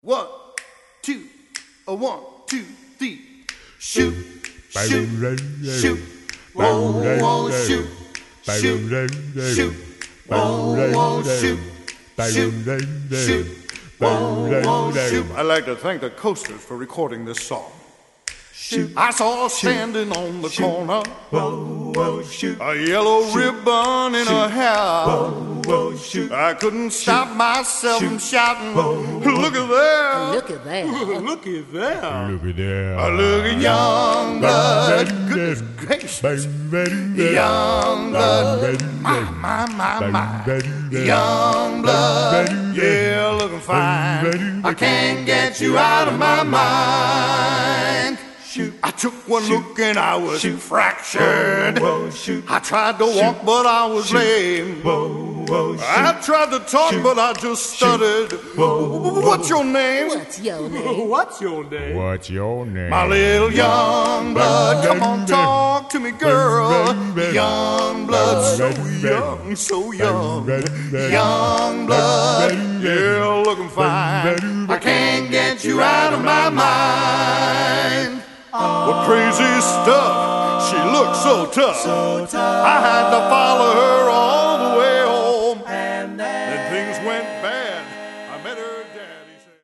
1, 2, a 1, 2, 3. Shoot, shoot, shoot, whoa, whoa, shoot, shoot, shoot, whoa, whoa, shoot, shoot, shoot, whoa, whoa, shoot. I'd like to thank the Coasters for recording this song. Shoot. I saw her standing on the corner, whoa, whoa, shoot. A yellow ribbon in her hair, whoa, whoa, shoot. I couldn't stop myself from shouting, whoa, look at there, look at that, look at there, look at there, look at young blood, goodness gracious, young blood, my, young blood, yeah, looking fine. I can't get you out of my mind. Shoot. I took one look and I was fractured. Whoa, shoot. I tried to walk but I was lame. Whoa, whoa, I tried to talk but I just stuttered. Whoa, what's your name? What's your name? What's your name? What's your name? My little young blood, come on, talk to me, girl. Young blood, so young, so young. Young blood, yeah, looking fine. I can't get you out of my mind. Well, crazy stuff, she looked so tough. I had to follow her